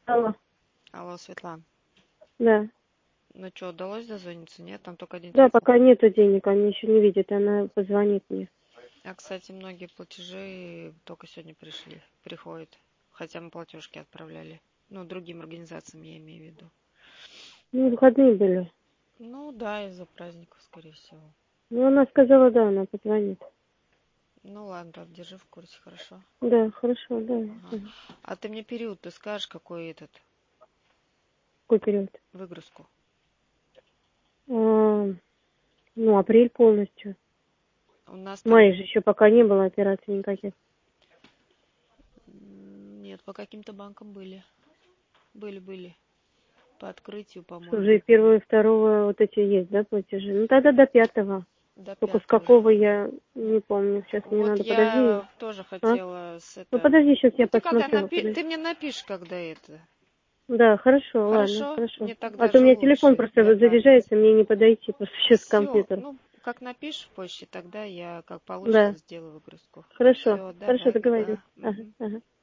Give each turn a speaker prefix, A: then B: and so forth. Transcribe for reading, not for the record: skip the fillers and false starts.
A: Алло,
B: Алло, Светлана.
A: да.
B: Ну что, удалось дозвониться? Нет, там только один
A: Да,
B: телефон.
A: пока нету денег, они еще не видят, она позвонит мне.
B: А, кстати, многие платежи только сегодня приходят. Хотя мы платежки отправляли. Ну, другим организациям я имею в виду.
A: Ну, выходные были.
B: Ну, да, из-за праздников, скорее всего.
A: Ну, она сказала, да, она позвонит.
B: Ну, ладно, так, держи в курсе, хорошо?
A: Да, хорошо, да.
B: Ага. А ты мне период, ты скажешь, какой этот,
A: Какой период?
B: выгрузку?
A: Ну, апрель полностью.
B: У нас
A: В
B: там...
A: мае же еще пока не было операций никаких.
B: Нет, по каким-то банкам были. Были. По открытию,
A: Что
B: по-моему.
A: же, и первого, и второго вот эти есть, да, платежи? Ну, тогда до 5-го.
B: До
A: Только с
B: 5-го.
A: какого я не помню. Сейчас мне
B: Вот
A: надо, подожди.
B: я тоже
A: А?
B: хотела с
A: Ну,
B: это...
A: подожди, сейчас
B: Ну,
A: я
B: ты когда
A: посмотрю.
B: ты
A: Подожди.
B: мне напишешь, когда это.
A: Да, хорошо, ладно,
B: Хорошо?
A: хорошо.
B: Мне
A: А
B: тогда
A: то у
B: же
A: меня телефон
B: лучше
A: просто
B: для памяти.
A: заряжается, мне не подойти просто сейчас к
B: Все,
A: компьютеру.
B: ну, как напишешь в почте, тогда я, как получится,
A: Да,
B: сделаю выгрузку.
A: хорошо,
B: Все,
A: хорошо,
B: давай,
A: договорились.
B: ага.
A: Ага,
B: Мгм.
A: ага.